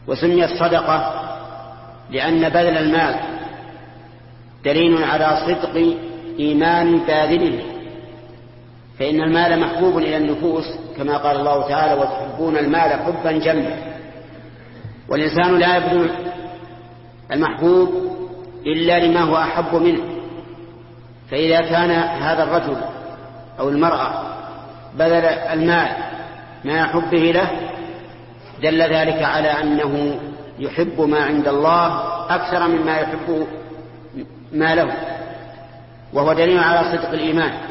وسميت صدقة لأن بذل المال دليل على صدق إيمان باذله، فإن المال محبوب إلى النفوس كما قال الله تعالى وتحبون المال حبا جما، والإنسان لا يبذل المحبوب إلا لما هو أحب منه. فإذا كان هذا الرجل أو المرأة بذل المال ما حبه له دل ذلك على أنه يحب ما عند الله أكثر مما يحب ما له، وهو دليل على صدق الإيمان.